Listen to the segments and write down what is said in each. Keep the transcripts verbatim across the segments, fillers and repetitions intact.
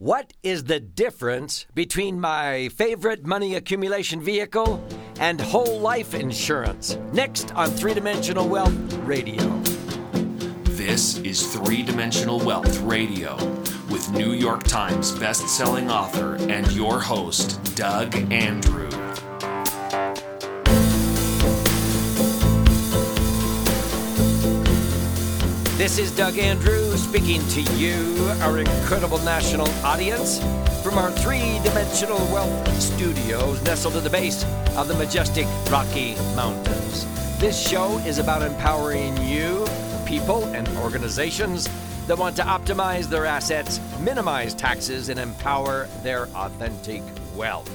What is the difference between my favorite money accumulation vehicle and whole life insurance? Next on Three Dimensional Wealth Radio. This is Three Dimensional Wealth Radio with New York Times best-selling author and your host, Doug Andrew. This is Doug Andrew speaking to you, our incredible national audience, from our three-dimensional wealth studios nestled at the base of the majestic Rocky Mountains. This show is about empowering you, people, and organizations that want to optimize their assets, minimize taxes, and empower their authentic wealth.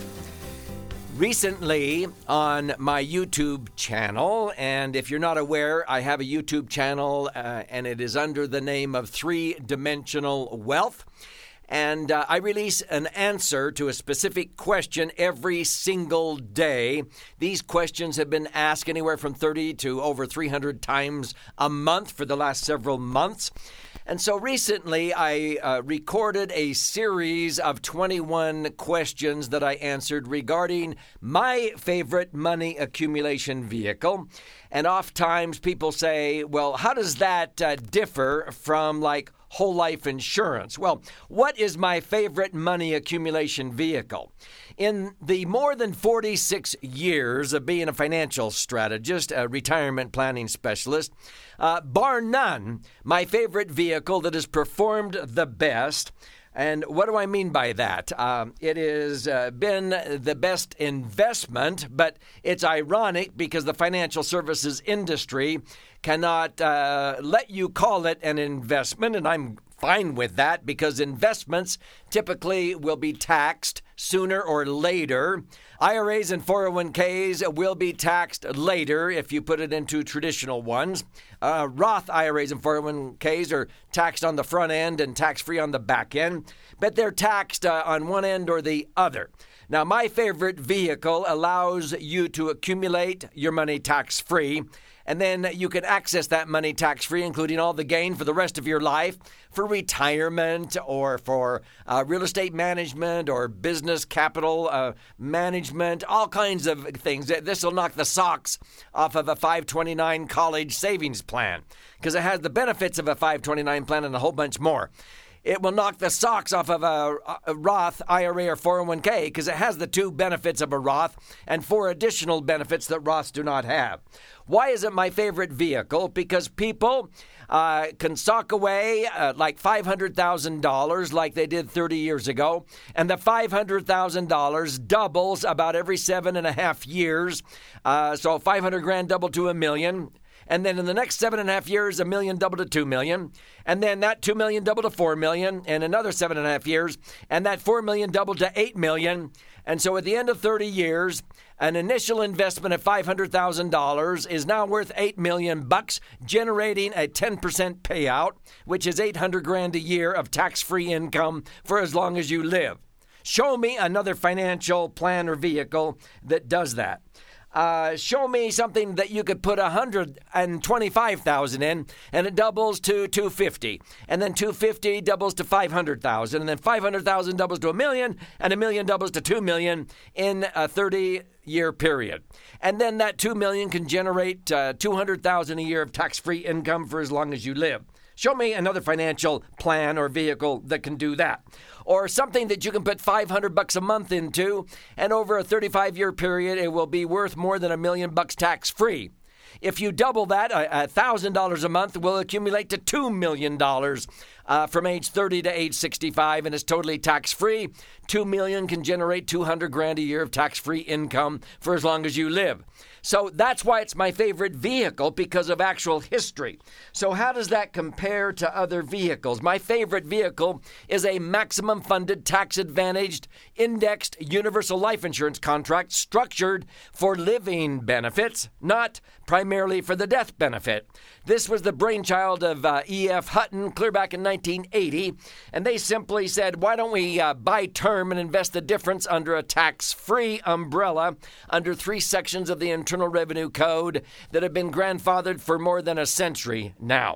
Recently on my YouTube channel, and if you're not aware, I have a YouTube channel uh, and it is under the name of Three Dimensional Wealth. And uh, I release an answer to a specific question every single day. These questions have been asked anywhere from thirty to over three hundred times a month for the last several months. And so recently I uh, recorded a series of twenty-one questions that I answered regarding my favorite money accumulation vehicle. And oftentimes people say, well, how does that uh, differ from like whole life insurance? Well, what is my favorite money accumulation vehicle? In the more than forty-six years of being a financial strategist, a retirement planning specialist, uh, bar none, my favorite vehicle that has performed the best. And what do I mean by that? Um, it has uh, been the best investment, but it's ironic because the financial services industry cannot uh, let you call it an investment, and I'm fine with that because investments typically will be taxed sooner or later. I R As and four oh one k's will be taxed later if you put it into traditional ones. Uh, Roth I R As and four oh one k's are taxed on the front end and tax-free on the back end, but they're taxed uh, on one end or the other. Now, my favorite vehicle allows you to accumulate your money tax-free, and then you can access that money tax-free, including all the gain for the rest of your life, for retirement or for uh, real estate management or business capital uh, management, all kinds of things. This will knock the socks off of a five twenty-nine college savings plan because it has the benefits of a five twenty-nine plan and a whole bunch more. It will knock the socks off of a, a Roth I R A or four oh one k because it has the two benefits of a Roth and four additional benefits that Roths do not have. Why is it my favorite vehicle? Because people uh, can sock away uh, like five hundred thousand dollars like they did thirty years ago, and the five hundred thousand dollars doubles about every seven and a half years. Uh, so five hundred grand doubled to a million. And then in the next seven and a half years, a million doubled to two million. And then that two million doubled to four million. And another seven and a half years. And that four million doubled to eight million. And so at the end of thirty years, an initial investment of five hundred thousand dollars is now worth eight million bucks, generating a ten percent payout, which is eight hundred grand a year of tax-free income for as long as you live. Show me another financial plan or vehicle that does that. Uh, show me something that you could put one hundred twenty-five thousand dollars in, and it doubles to two hundred fifty thousand dollars. And then two hundred fifty thousand dollars doubles to five hundred thousand dollars. And then five hundred thousand dollars doubles to a million, and a million doubles to two million dollars in a thirty-year period. And then that two million dollars can generate uh, two hundred thousand dollars a year of tax-free income for as long as you live. Show me another financial plan or vehicle that can do that. Or something that you can put five hundred bucks a month into, and over a thirty-five-year period, it will be worth more than a million bucks tax-free. If you double that, one thousand dollars a month will accumulate to two million dollars uh, from age thirty to age sixty-five, and it's totally tax-free. two million dollars can generate two hundred grand a year of tax-free income for as long as you live. So that's why it's my favorite vehicle, because of actual history. So how does that compare to other vehicles? My favorite vehicle is a maximum funded, tax-advantaged, indexed universal life insurance contract structured for living benefits, not primarily for the death benefit. This was the brainchild of uh, E F Hutton clear back in nineteen eighty, and they simply said, why don't we uh, buy term and invest the difference under a tax-free umbrella under three sections of the Internal Revenue Code that have been grandfathered for more than a century now.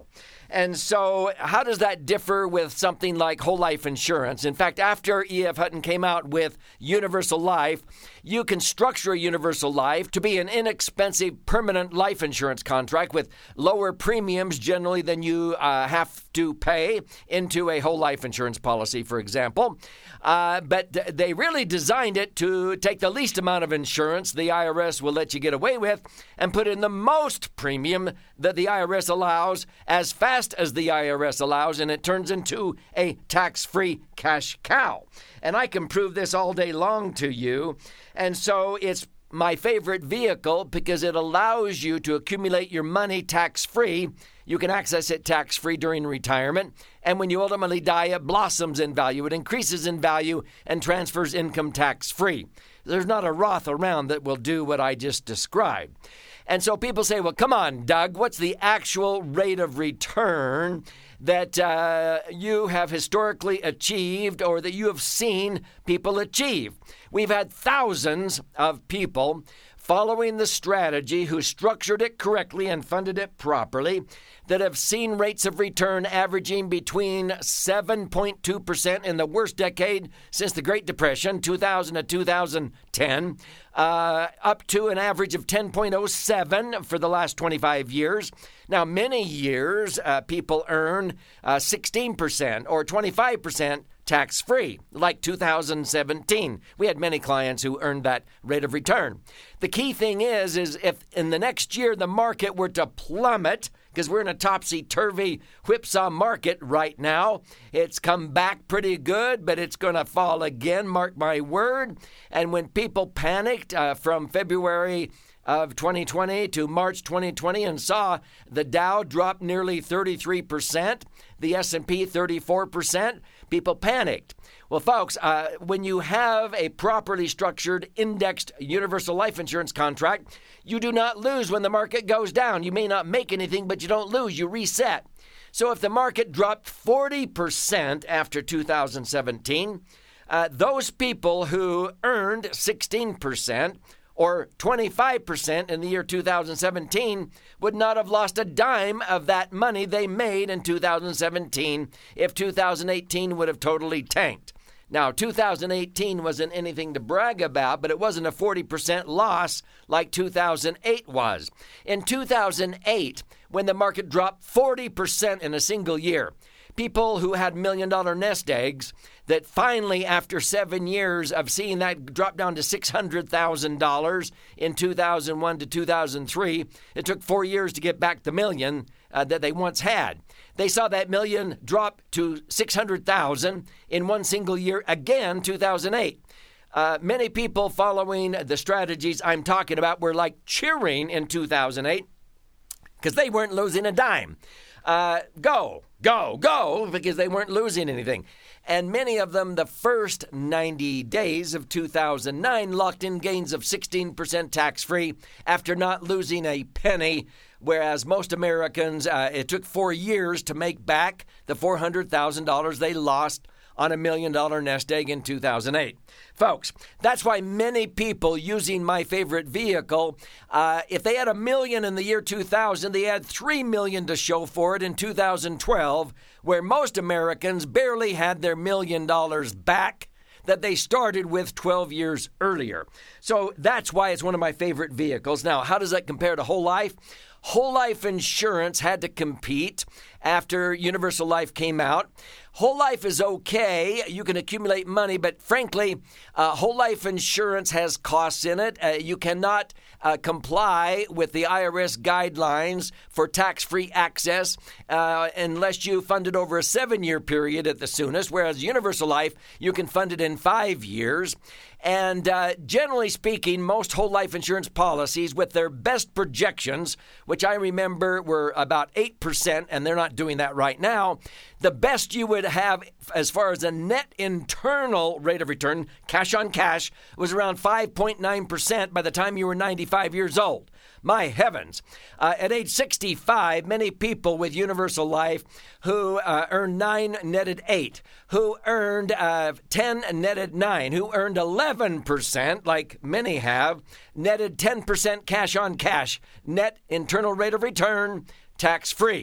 And so how does that differ with something like whole life insurance? In fact, after E F. Hutton came out with universal life, you can structure a universal life to be an inexpensive permanent life insurance contract with lower premiums generally than you uh, have to pay into a whole life insurance policy, for example. Uh, but th- they really designed it to take the least amount of insurance the I R S will let you get away with and put in the most premium that the I R S allows as fast as the I R S allows, and it turns into a tax-free cash cow. And I can prove this all day long to you. And so it's my favorite vehicle because it allows you to accumulate your money tax-free. You can access it tax-free during retirement. And when you ultimately die, it blossoms in value. It increases in value and transfers income tax-free. There's not a Roth around that will do what I just described. And so people say, well, come on, Doug, what's the actual rate of return that uh, you have historically achieved or that you have seen people achieve? We've had thousands of people following the strategy who structured it correctly and funded it properly that have seen rates of return averaging between seven point two percent in the worst decade since the Great Depression, two thousand to two thousand ten, uh, up to an average of ten point oh seven for the last twenty-five years. Now, many years uh, people earn uh, sixteen percent or twenty-five percent tax-free, like two thousand seventeen. We had many clients who earned that rate of return. The key thing is, is if in the next year the market were to plummet, because we're in a topsy-turvy whipsaw market right now, it's come back pretty good, but it's going to fall again, mark my word. And when people panicked uh, from February of twenty twenty to March twenty twenty and saw the Dow drop nearly thirty-three percent, the S and P thirty-four percent, people panicked. Well, folks, uh, when you have a properly structured indexed universal life insurance contract, you do not lose when the market goes down. You may not make anything, but you don't lose. You reset. So if the market dropped forty percent after two thousand seventeen, uh, those people who earned sixteen percent or twenty-five percent in the year two thousand seventeen would not have lost a dime of that money they made in two thousand seventeen if two thousand eighteen would have totally tanked. Now, two thousand eighteen wasn't anything to brag about, but it wasn't a forty percent loss like two thousand eight was. In two thousand eight, when the market dropped forty percent in a single year, people who had million-dollar nest eggs that finally, after seven years of seeing that drop down to six hundred thousand dollars in two thousand one to two thousand three, it took four years to get back the million uh, that they once had. They saw that million drop to six hundred thousand dollars in one single year again, two thousand eight. Uh, many people following the strategies I'm talking about were like cheering in two thousand eight because they weren't losing a dime. Uh, go, go, go, because they weren't losing anything. And many of them, the first ninety days of two thousand nine, locked in gains of sixteen percent tax-free after not losing a penny, whereas most Americans, uh, it took four years to make back the four hundred thousand dollars they lost on a million-dollar nest egg in two thousand eight. Folks, that's why many people using my favorite vehicle, uh, if they had a million in the year two thousand, they had three million to show for it in two thousand twelve, where most Americans barely had their million dollars back that they started with twelve years earlier. So that's why it's one of my favorite vehicles. Now, how does that compare to whole life? Whole life insurance had to compete after universal life came out. Whole life is okay. You can accumulate money, but frankly, uh, whole life insurance has costs in it. Uh, you cannot uh, comply with the I R S guidelines for tax-free access uh, unless you fund it over a seven-year period at the soonest, whereas universal life, you can fund it in five years. And uh, generally speaking, most whole life insurance policies with their best projections, which I remember were about eight percent, and they're not doing that right now, the best you would have as far as a net internal rate of return, cash on cash, was around five point nine percent by the time you were ninety-five years old. My heavens. Uh, at age sixty-five, many people with universal life who uh, earned nine netted eight, who earned uh, ten netted nine, who earned eleven percent, like many have, netted ten percent cash on cash, net internal rate of return, tax-free.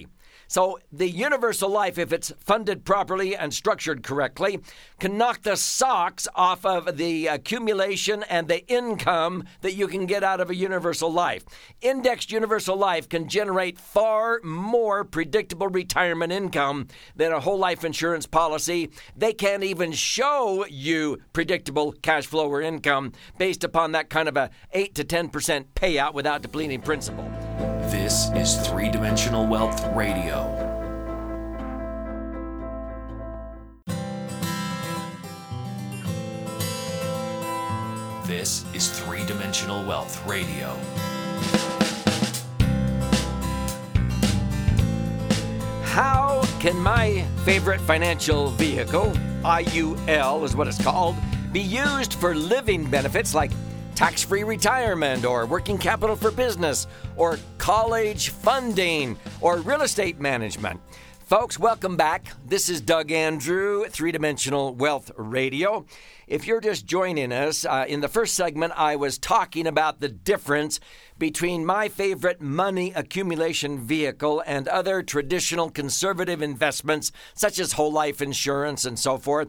So the universal life, if it's funded properly and structured correctly, can knock the socks off of the accumulation and the income that you can get out of a universal life. Indexed universal life can generate far more predictable retirement income than a whole life insurance policy. They can't even show you predictable cash flow or income based upon that kind of a eight to ten percent payout without depleting principal. This is Three-Dimensional Wealth Radio. This is Three-Dimensional Wealth Radio. How can my favorite financial vehicle, I U L is what it's called, be used for living benefits like tax-free retirement or working capital for business or college funding or real estate management? Folks, welcome back. This is Doug Andrew, Three-Dimensional Wealth Radio. If you're just joining us, uh, in the first segment, I was talking about the difference between my favorite money accumulation vehicle and other traditional conservative investments, such as whole life insurance and so forth.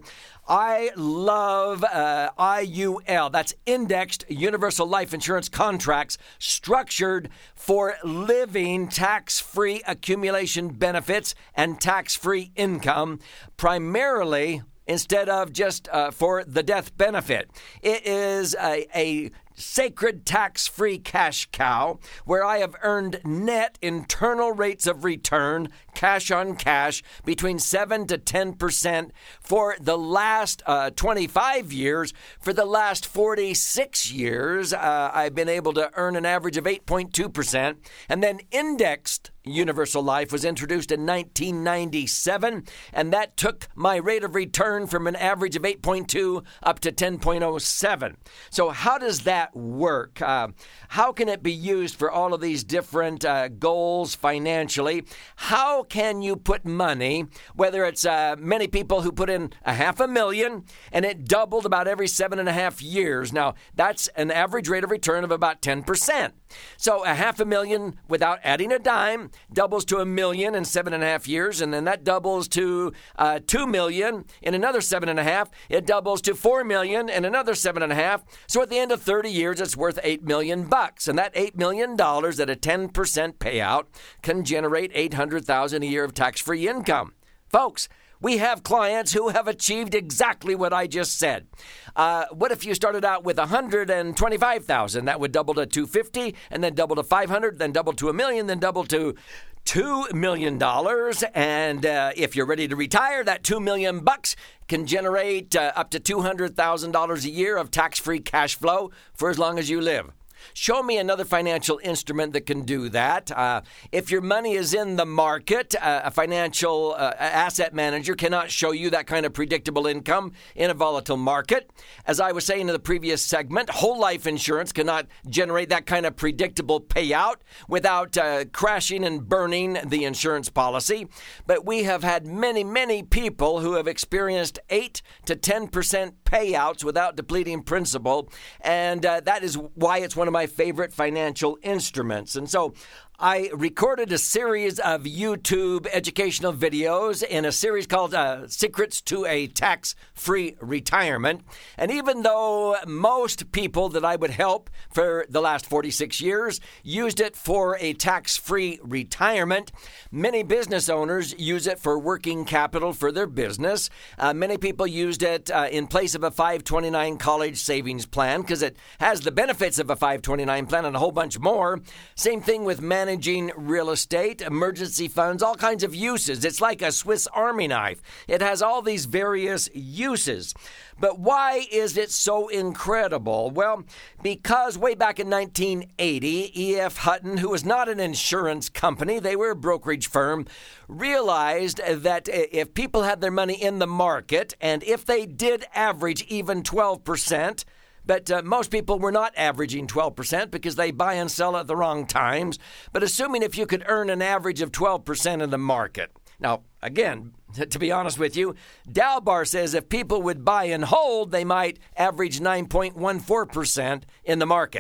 I love uh, I U L. That's Indexed Universal Life Insurance Contracts, structured for living tax-free accumulation benefits and tax-free income, primarily instead of just uh, for the death benefit. It is a, a sacred tax-free cash cow where I have earned net internal rates of return, cash on cash, between seven to ten percent for the last uh, twenty-five years. For the last forty-six years, uh, I've been able to earn an average of eight point two percent. And then indexed universal life was introduced in nineteen ninety-seven, and that took my rate of return from an average of eight point two up to ten point oh seven. So how does that work? Uh, how can it be used for all of these different uh, goals financially? How can you put money, whether it's uh, many people who put in a half a million and it doubled about every seven and a half years. Now, that's an average rate of return of about ten percent. So a half a million without adding a dime doubles to a million in seven and a half years, and then that doubles to uh, two million in another seven and a half. It doubles to four million in another seven and a half. So at the end of thirty years, it's worth eight million bucks, and that eight million dollars at a ten percent payout can generate eight hundred thousand dollars a year of tax-free income. Folks, we have clients who have achieved exactly what I just said. Uh, what if you started out with one hundred twenty-five thousand dollars? That would double to two hundred fifty thousand dollars, and then double to five hundred thousand dollars, then double to a million, then double to two million dollars. And uh, if you're ready to retire, that two million bucks can generate uh, up to two hundred thousand dollars a year of tax-free cash flow for as long as you live. Show me another financial instrument that can do that. Uh, if your money is in the market, uh, a financial uh, asset manager cannot show you that kind of predictable income in a volatile market. As I was saying in the previous segment, whole life insurance cannot generate that kind of predictable payout without uh, crashing and burning the insurance policy. But we have had many, many people who have experienced eight to ten percent payouts without depleting principal, and uh, that is why it's one of my favorite financial instruments. And so I recorded a series of YouTube educational videos in a series called uh, Secrets to a Tax-Free Retirement. And even though most people that I would help for the last forty-six years used it for a tax-free retirement, many business owners use it for working capital for their business. Uh, many people used it uh, in place of a five twenty-nine college savings plan because it has the benefits of a five twenty-nine plan and a whole bunch more. Same thing with management. Managing real estate, emergency funds, all kinds of uses. It's like a Swiss Army knife. It has all these various uses. But why is it so incredible? Well, because way back in nineteen eighty, E F. Hutton, who was not an insurance company, they were a brokerage firm, realized that if people had their money in the market, and if they did average even twelve percent, But uh, most people were not averaging twelve percent because they buy and sell at the wrong times. But assuming if you could earn an average of twelve percent in the market. Now, again, to be honest with you, Dalbar says if people would buy and hold, they might average nine point one four percent in the market.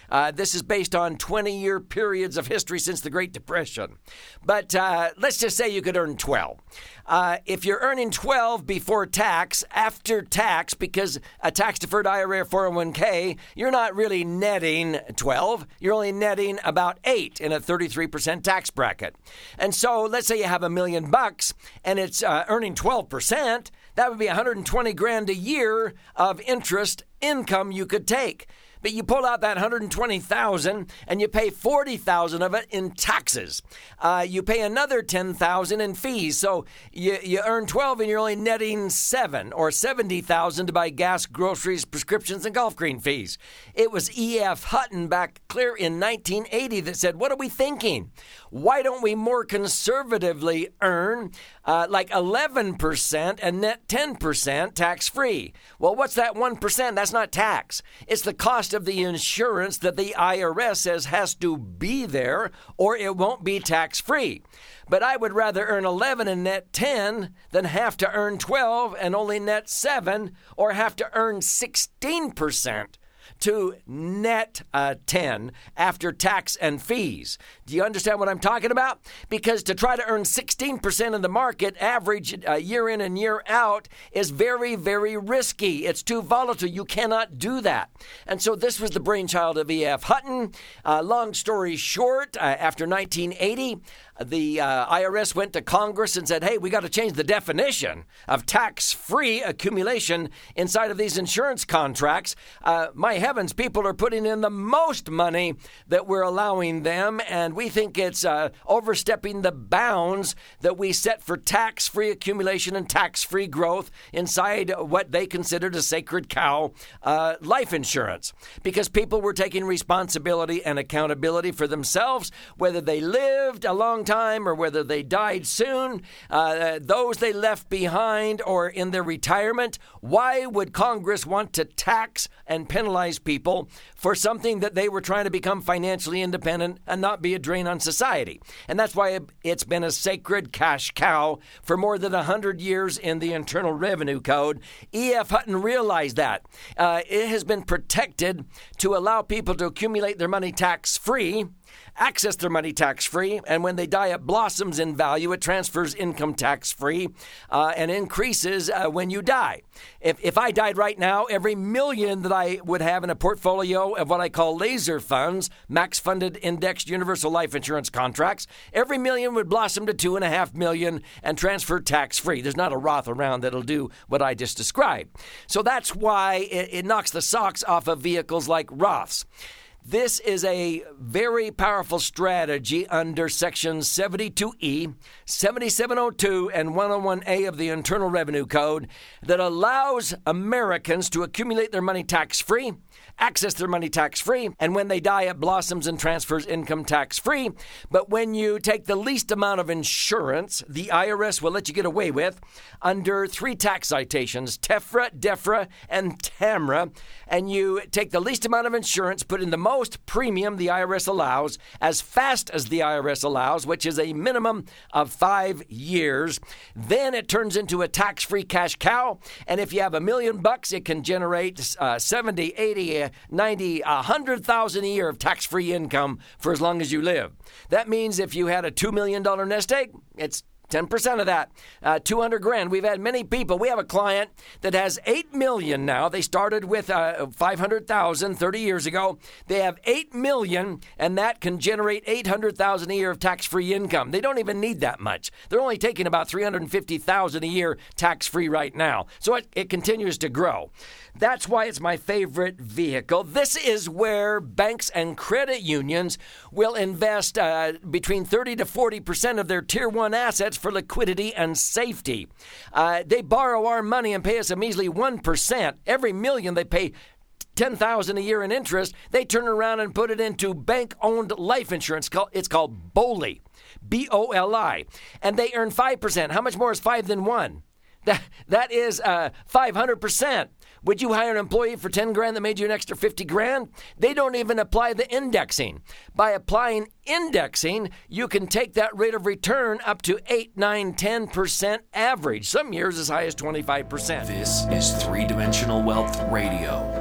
Uh, this is based on twenty-year periods of history since the Great Depression. But uh, let's just say you could earn twelve. Uh, if you're earning twelve before tax, after tax, because a tax-deferred I R A or four oh one k, you're not really netting twelve. You're only netting about eight in a thirty-three percent tax bracket. And so let's say you have a million bucks and it's uh, earning twelve percent. That would be one hundred twenty grand a year of interest income you could take. But you pull out that one hundred twenty thousand and you pay forty thousand of it in taxes. Uh, you pay another ten thousand in fees. So you, you earn twelve and you're only netting seven or seventy thousand to buy gas, groceries, prescriptions, and golf green fees. It was E F Hutton back clear in nineteen eighty that said, what are we thinking? Why don't we more conservatively earn uh, like eleven percent and net ten percent tax-free? Well, what's that one percent? That's not tax. It's the cost of the insurance that the I R S says has to be there or it won't be tax-free. But I would rather earn eleven and net ten than have to earn twelve and only net seven, or have to earn sixteen percent to net uh, ten after tax and fees. Do you understand what I'm talking about? Because to try to earn sixteen percent in the market average uh, year in and year out is very, very risky. It's too volatile. You cannot do that. And so this was the brainchild of E F Hutton. Uh, long story short, uh, after nineteen eighty, the uh, I R S went to Congress and said, hey, we got to change the definition of tax-free accumulation inside of these insurance contracts. Uh, my heavens, people are putting in the most money that we're allowing them, and we think it's uh, overstepping the bounds that we set for tax-free accumulation and tax-free growth inside what they considered a sacred cow, uh, life insurance, because people were taking responsibility and accountability for themselves, whether they lived a long time or whether they died soon, uh, those they left behind or in their retirement. Why would Congress want to tax and penalize people for something that they were trying to become financially independent and not be a drain on society? And that's why it's been a sacred cash cow for more than one hundred years in the Internal Revenue Code. E F Hutton realized that. Uh, it has been protected to allow people to accumulate their money tax-free, access their money tax-free, and when they die, it blossoms in value. It transfers income tax-free uh, and increases uh, when you die. If, if I died right now, every million that I would have in a portfolio of what I call laser funds, max-funded indexed universal life insurance contracts, every million would blossom to two and a half million and transfer tax-free. There's not a Roth around that'll do what I just described. So that's why it, it knocks the socks off of vehicles like Roths. This is a very powerful strategy under Section seventy-two E, seventy-seven oh two, and one oh one A of the Internal Revenue Code that allows Americans to accumulate their money tax-free, access their money tax-free, and when they die, it blossoms and transfers income tax-free. But when you take the least amount of insurance, the I R S will let you get away with under three tax citations, TEFRA, DEFRA, and TAMRA, and you take the least amount of insurance, put in the most premium the I R S allows, as fast as the I R S allows, which is a minimum of five years. Then it turns into a tax-free cash cow, and if you have a million bucks, it can generate uh, seventy, eighty, ninety, one hundred thousand a year of tax-free income for as long as you live. That means if you had a two million dollars nest egg, it's ten percent of that, uh, two hundred grand. We've had many people. We have a client that has eight million now. They started with uh, five hundred thousand thirty years ago. They have eight million, and that can generate eight hundred thousand a year of tax-free income. They don't even need that much. They're only taking about three hundred fifty thousand a year tax-free right now. So it, it continues to grow. That's why it's my favorite vehicle. This is where banks and credit unions will invest uh, between thirty to forty percent of their tier one assets for liquidity and safety. Uh, they borrow our money and pay us a measly one percent. Every million they pay ten thousand dollars a year in interest. They turn around and put it into bank-owned life insurance. It's called BOLI, B O L I, and they earn five percent. How much more is five than one? That, that is uh, five hundred percent. Would you hire an employee for ten grand that made you an extra fifty grand? They don't even apply the indexing. By applying indexing, you can take that rate of return up to eight, nine, ten percent average. Some years as high as twenty-five percent. This is Three Dimensional Wealth Radio.